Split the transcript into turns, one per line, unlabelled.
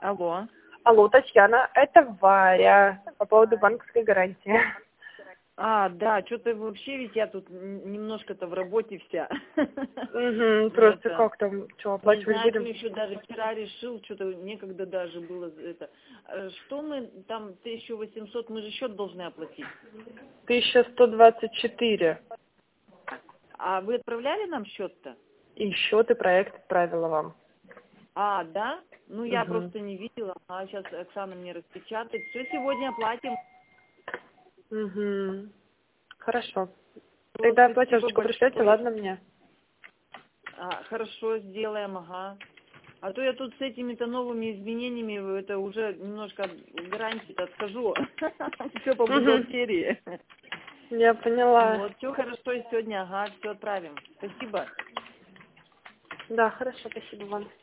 Алло.
Алло, Татьяна, это Варя по поводу банковской гарантии.
Да, что-то вообще, ведь я тут немножко-то в работе вся.
Просто как там, что,
Не
оплачивать
знаю,
будем?
еще даже вчера решил, что-то некогда даже было это. Что мы там, 1800, мы же счет должны оплатить.
1124.
А вы отправляли нам счет-то?
И счет и проект отправила вам.
Да? Ну, я просто не видела. Сейчас Оксана мне распечатает. Все, сегодня оплатим.
Хорошо. Тогда
Спасибо
платежечку пришлете,
большое.
ладно мне?
Хорошо, сделаем, ага. А то я тут с этими-то новыми изменениями, это уже немножко от гарантии-то отхожу. Все по бухгалтерии.
Я поняла.
Вот, все хорошо, и сегодня, все отправим. Спасибо.
Да, хорошо, спасибо вам.